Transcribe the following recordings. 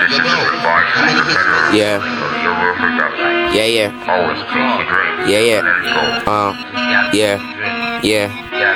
Yeah. Yeah, yeah. Yeah, yeah. Yeah. Yeah.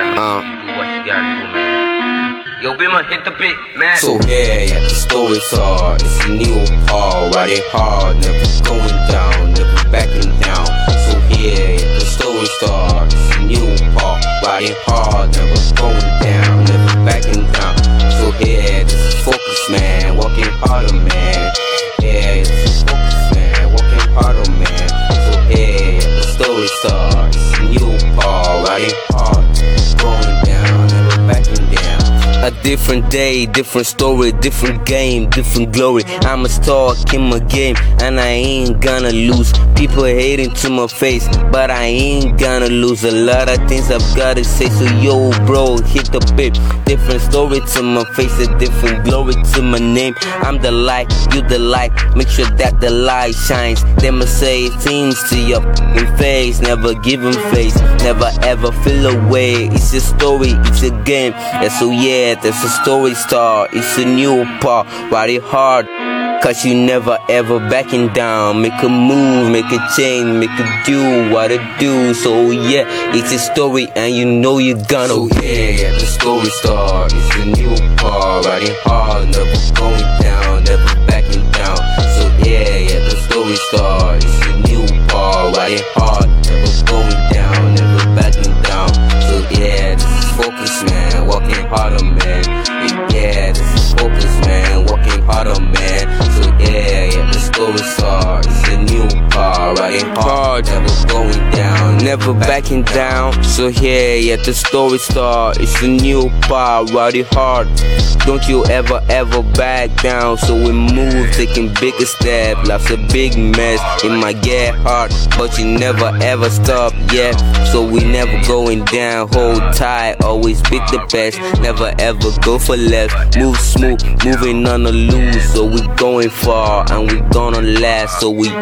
Yo, Bimmer, hit the beat, man. So yeah, the story starts. It's a new part, ride it hard, never going down, never backing down. So yeah, the story starts. It's a new part, ride it hard, never going down, never backing down. So yeah, this is focus, man, working harder, man. Yeah, this is focus, man, working harder, man. So yeah, the story starts. It's a new part, ride it hard, going down, never backing down. A different day, different story, different game, different glory. I'm a star in my game, and I ain't gonna lose. People hating to my face, but I ain't gonna lose. A lot of things I've gotta say, so yo bro, hit the beat. Different story to my face, a different glory to my name. I'm the light, you the light, make sure that the light shines. They must say things to your face, never give 'em face, never ever feel away. It's a story, it's a game, yeah, so yeah, that's a story start. It's a new part, ride it hard, cause you never ever backing down. Make a move, make a change, make a do what it do. So yeah, it's a story and you know you're gonna. So yeah, the story start. It's a new part, ride it hard, never going down, never backing down. So yeah, the story start. It's a new part, ride it hard, never going down, never backing down. So yeah, this is focus, man, working harder, man. Yeah, this is focus, man, working harder, man. So yeah, the story starts. It's a new part, riding hard, never going down, never backing down. So yeah, the story starts. It's a new part, riding hard. Don't you ever back down. So we move, taking bigger steps. Life's a big mess, it might get hard, but you never ever stop, yeah. So we never going down, hold tight, always beat the best, never ever go for less. Move smooth, moving on the loose. So we going far and we gonna last. So we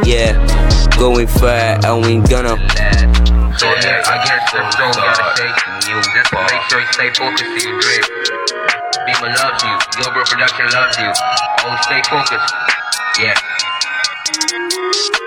going far and we gonna. So yeah, I guess the show gotta say you just make sure you stay focused to your drip. Bimmer loves you, Yo Bro Production loves you. Always stay focused. Yeah.